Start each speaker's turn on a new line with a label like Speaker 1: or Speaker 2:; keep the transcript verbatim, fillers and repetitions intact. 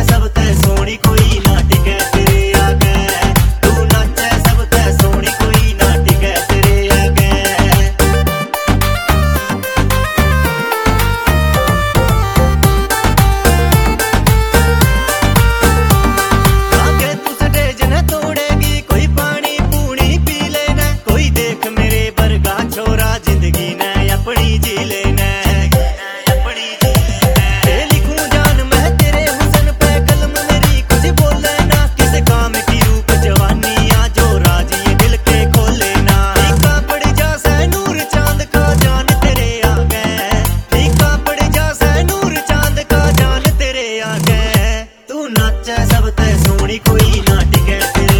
Speaker 1: सब ते सोनी कोई ना टिके तेरे आगे। तू नाचे सब ते सोनी कोई ना टिके तेरे आगे। आगे तू स्टेज न तोड़ेगी, कोई पानी पूनी पी लेना, कोई देख मेरे बरगा छोरा जिंदगी ने अपनी जी लेना। तू नाचे सब ते सोनी कोई ना टिके तेरे